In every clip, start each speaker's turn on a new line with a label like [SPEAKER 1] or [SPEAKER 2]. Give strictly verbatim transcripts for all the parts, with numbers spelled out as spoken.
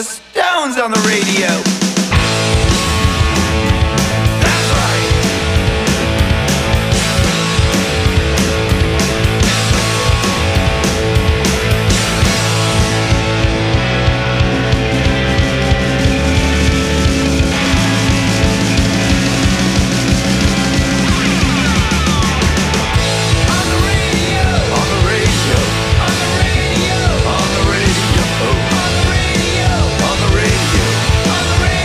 [SPEAKER 1] the Stones on the radio. That's right. On the radio. On the radio. On the radio. On the radio. On the radio. On the radio. On the radio.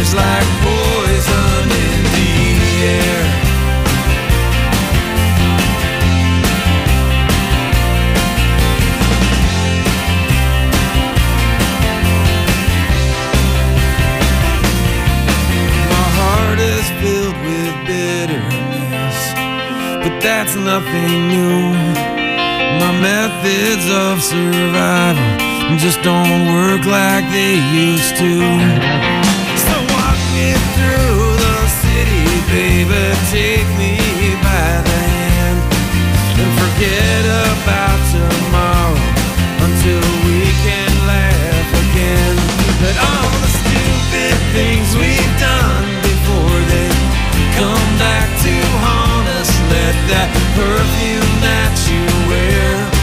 [SPEAKER 1] lingers like poison in the air. My heart is filled with bitterness, but that's nothing new. My methods of survival just don't work like they used to. So walk me through the city, baby, take me by the hand, and forget about tomorrow until we can laugh again. But all the stupid things we've done before they come back to haunt us. Let that perfume that you wear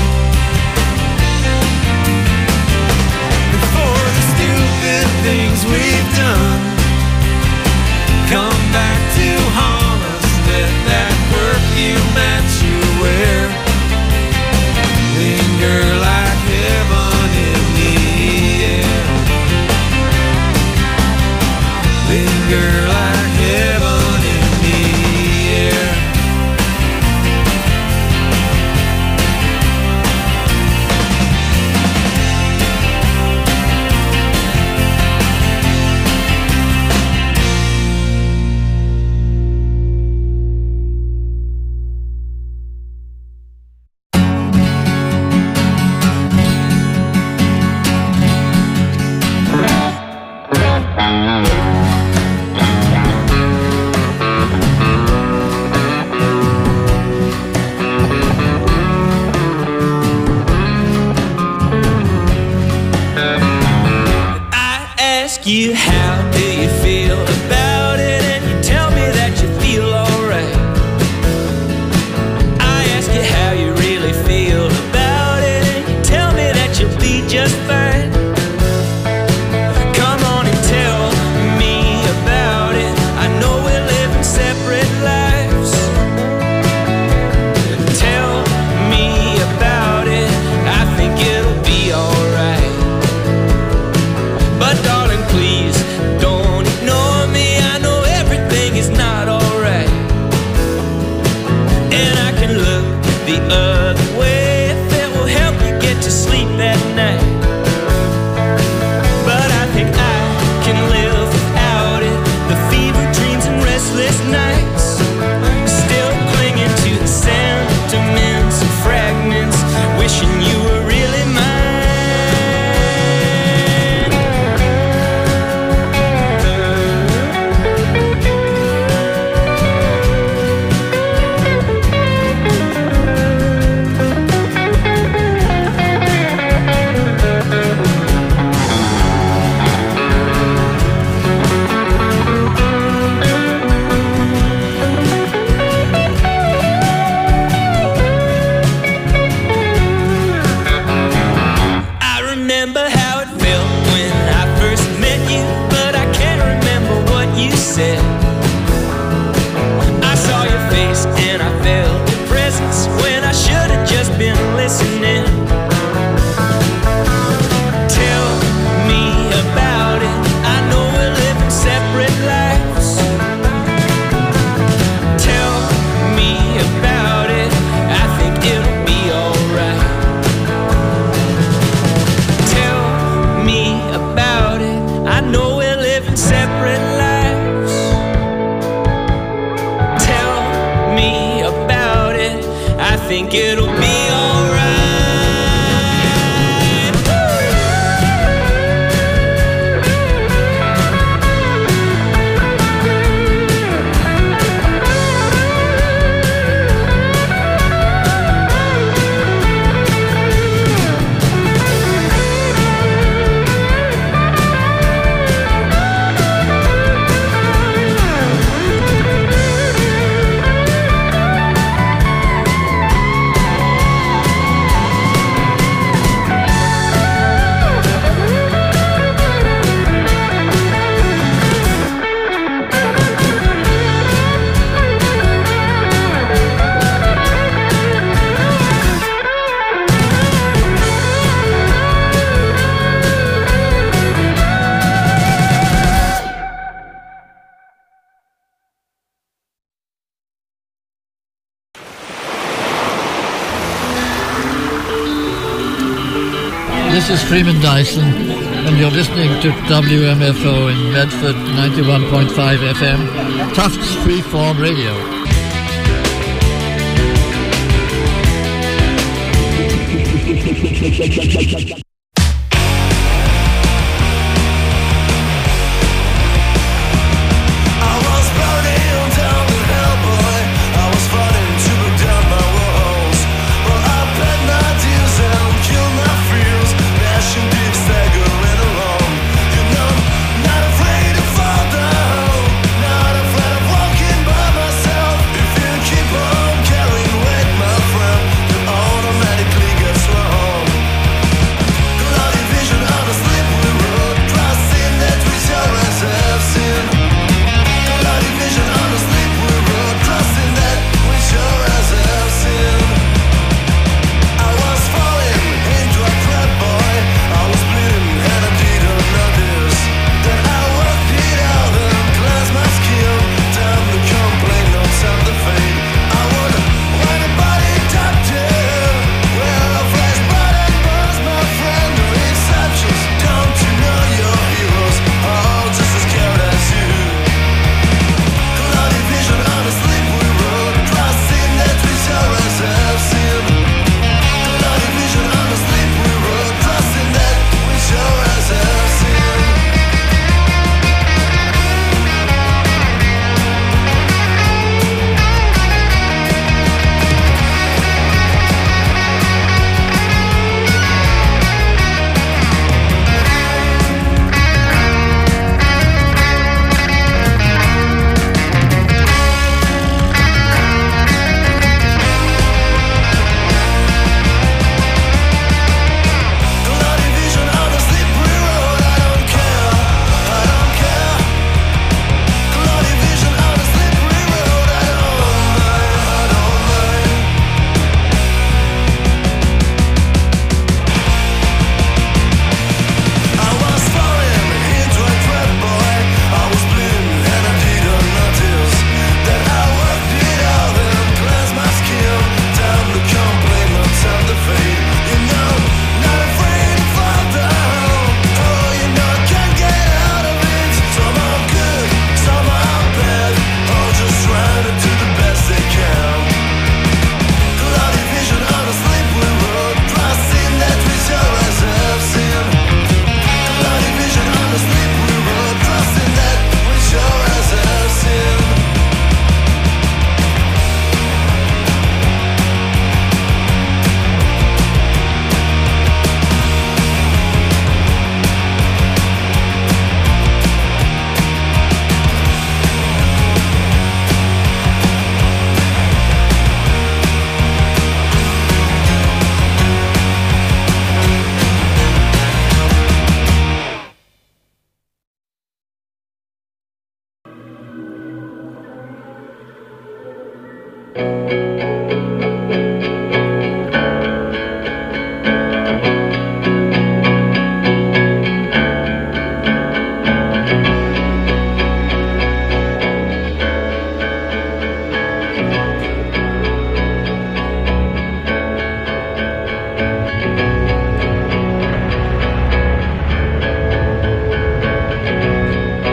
[SPEAKER 1] things we've done come back to haunt us. Let that perfume that you wear linger like heaven in the air. Linger like heaven in the air. You, how do you feel about it? And you tell me that you feel alright. I ask you how you really feel about it, and you tell me that you'll be just fine. Come on and tell me about it. I know we're living separate lives. Tell me about it. I think it'll be alright. But darling, please don't ignore me. I know everything is not alright, and I can look the other way if it will help you get to sleep at night. But I think I can live without it. The fever dreams and restless nights, still clinging to the sentiments and fragments, wishing you were really mine. I saw your face and I felt your presence when I should have just been listening. Tell me about it. I know we're living separate lives. Tell me about it. I think it'll be alright. Tell me about it. I know we're living separate lives. I think it'll be alright.
[SPEAKER 2] This is Freeman Dyson, and you're listening to W M F O in Medford, ninety-one point five F M, Tufts Freeform Radio.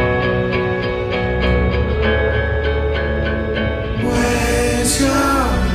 [SPEAKER 1] Where's your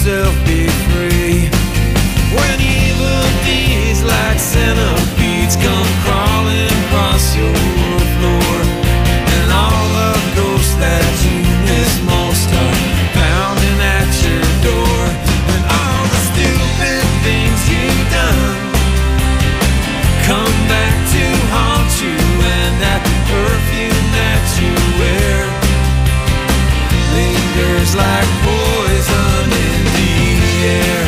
[SPEAKER 1] yourself be free. When evil deeds like centipedes come crawling across your floor, and all the ghosts that you miss most are pounding at your door, and all the stupid things you've done come back to haunt you, and that perfume that you wear lingers like poison in the air.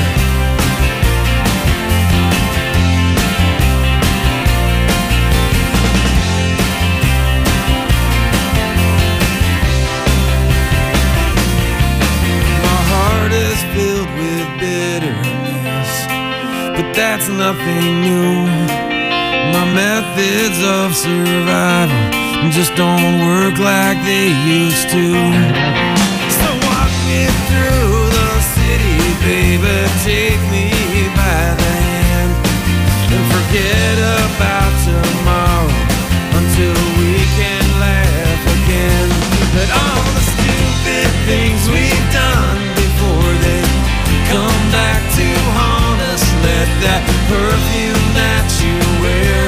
[SPEAKER 1] My heart is filled with bitterness, but that's nothing new. My methods of survival just don't work like they used to. So walk me through the city, baby, take me by the hand, and forget about tomorrow until we can laugh again. But all the stupid things we've done before they come back to haunt us, let that perfume that you wear,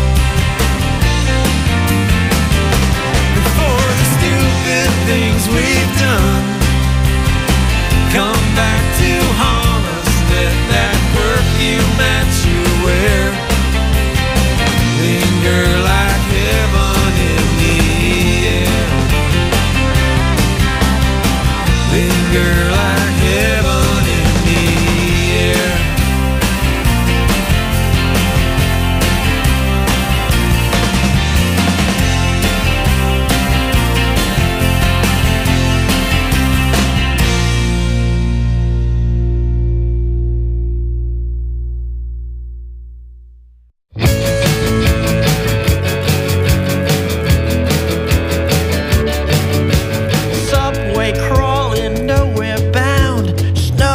[SPEAKER 1] things we've done come back to haunt us, let that perfume that you wear linger like heaven in the air, linger like heaven in the air.
[SPEAKER 3] Subway crawling, nowhere bound.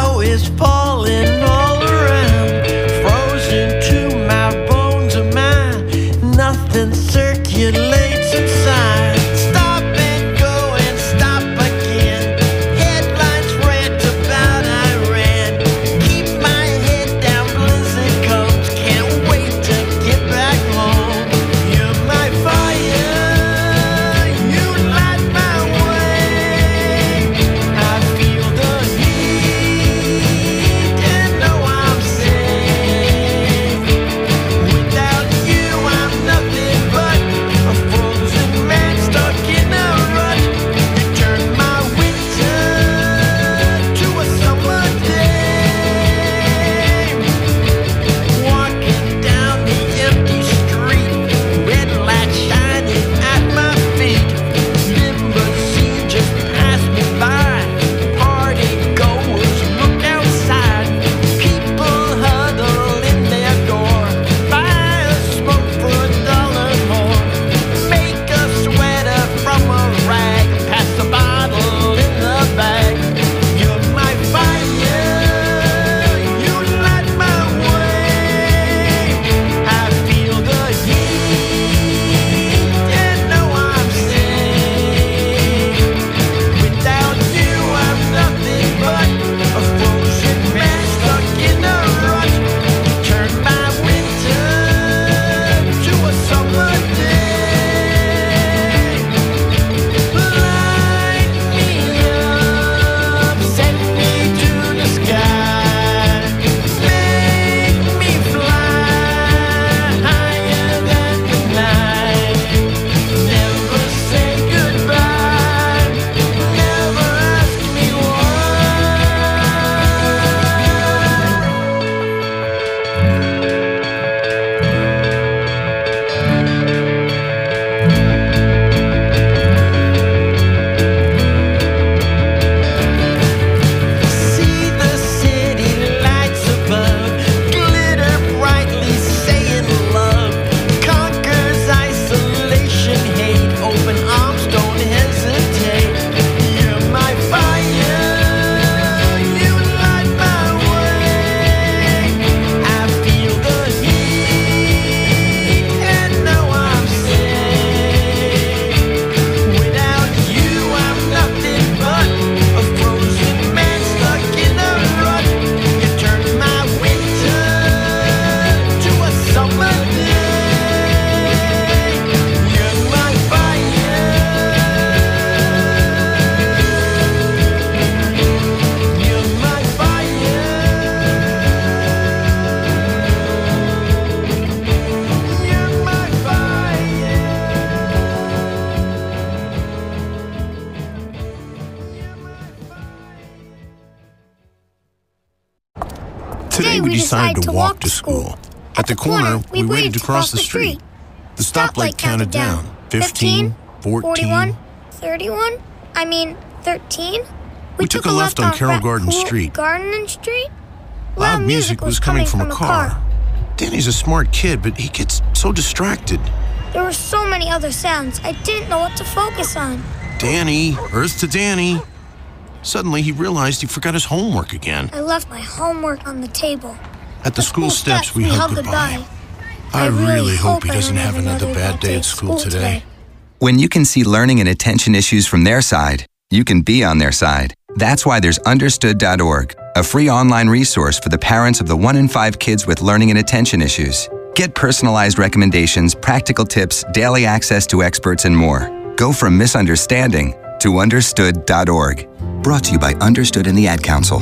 [SPEAKER 3] Today we decided to walk to school. At the corner, we waited to cross the street. The stoplight counted down. fifteen, fourteen,
[SPEAKER 4] thirty-one, I mean, thirteen.
[SPEAKER 3] We took a left on Carroll Garden Street.
[SPEAKER 4] Garden Street?
[SPEAKER 3] Loud music was coming from a car. Danny's a smart kid, but he gets so distracted.
[SPEAKER 4] There were so many other sounds, I didn't know what to focus on.
[SPEAKER 3] Danny, Earth to Danny. Suddenly, he realized he forgot his homework again.
[SPEAKER 4] I left my homework on the table.
[SPEAKER 3] At the school steps, we hugged goodbye. I really hope he doesn't have another bad day at school today.
[SPEAKER 5] When you can see learning and attention issues from their side, you can be on their side. That's why there's understood dot org, a free online resource for the parents of the one in five kids with learning and attention issues. Get personalized recommendations, practical tips, daily access to experts, and more. Go from misunderstanding to understood dot org. Brought to you by Understood and the Ad Council.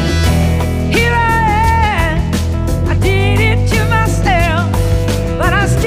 [SPEAKER 6] Here I am, I did it to myself, but I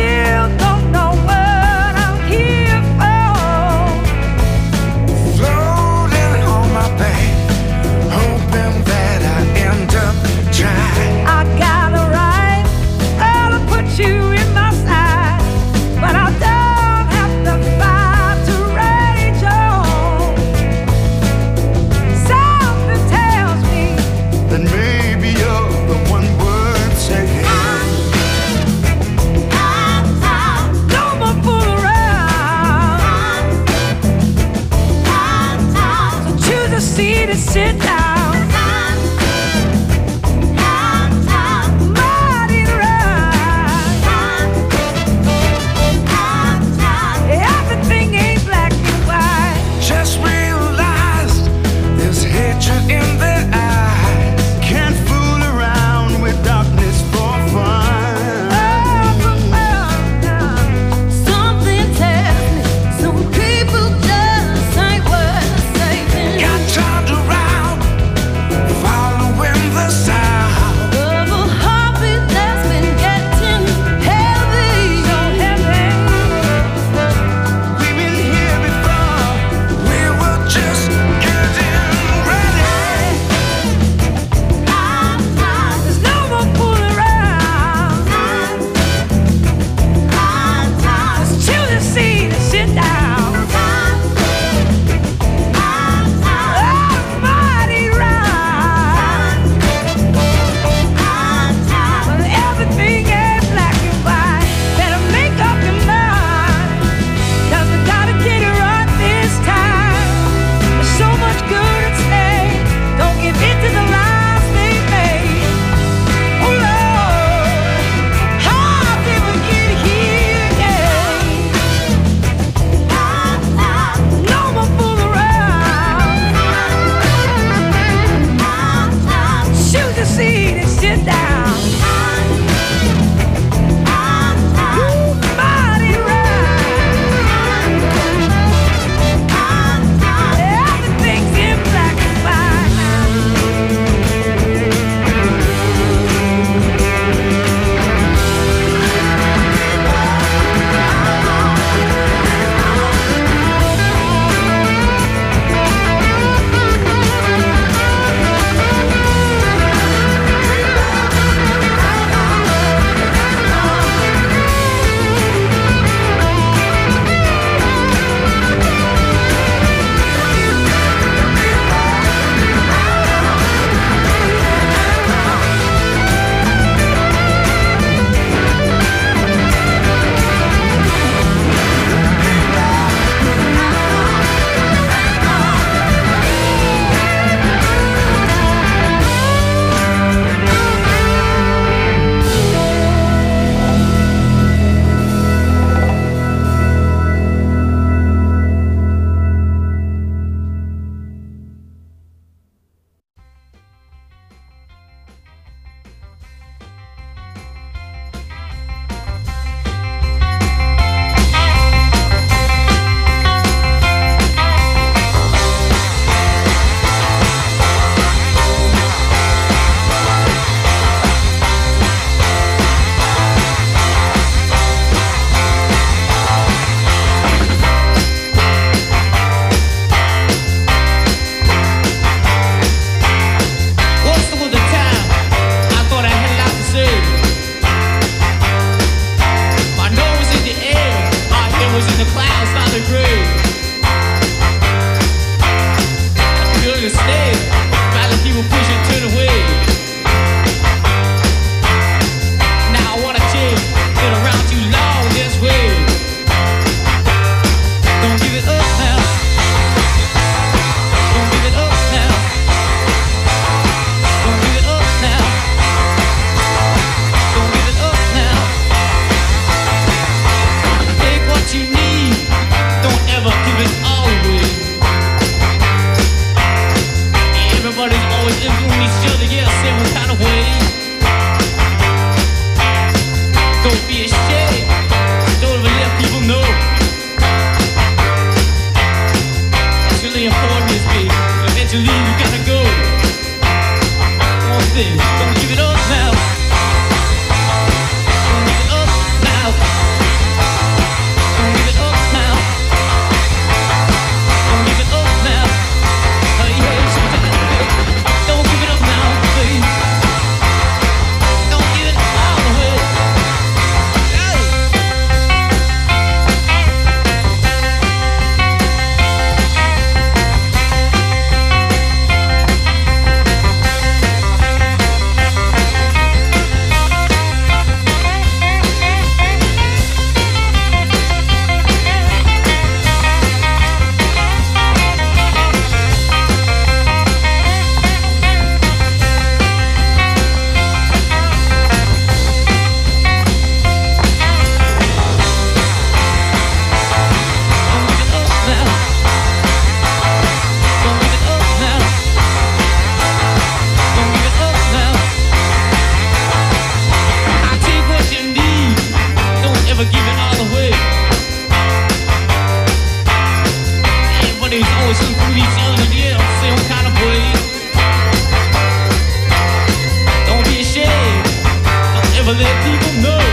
[SPEAKER 6] never let people know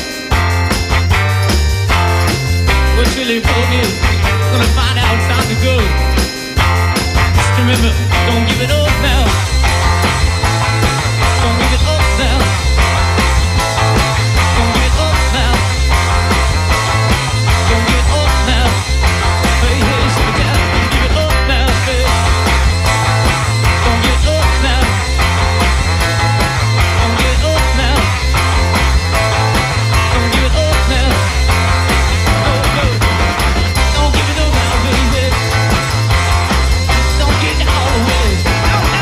[SPEAKER 6] what really folk is. Gonna find out, time to go. Just remember, don't give it up now. Don't give it up now. Don't give it up now. Don't give it up now. Hey, hey, sugar cat, don't give it up now, hey. Don't give it up now. Don't give it up now. Don't give it up now. Oh, no. Don't give it up now, baby. Don't get it all away.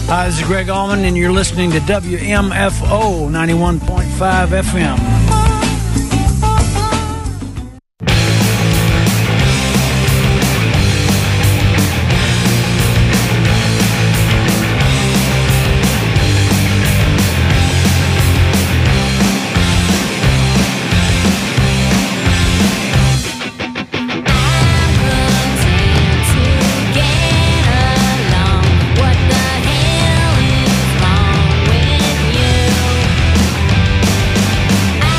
[SPEAKER 7] Hi, this is Greg Allman, and you're listening to W M F O ninety-one point five F M.
[SPEAKER 8] I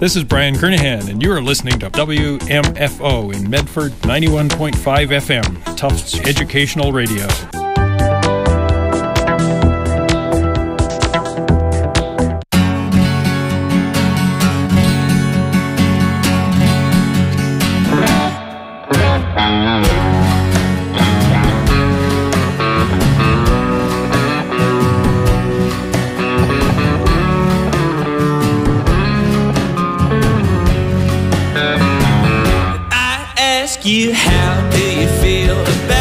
[SPEAKER 8] This is Brian Kernahan, and you are listening to W M F O in Medford, ninety-one point five F M, Tufts Educational Radio.
[SPEAKER 9] You, how do you feel about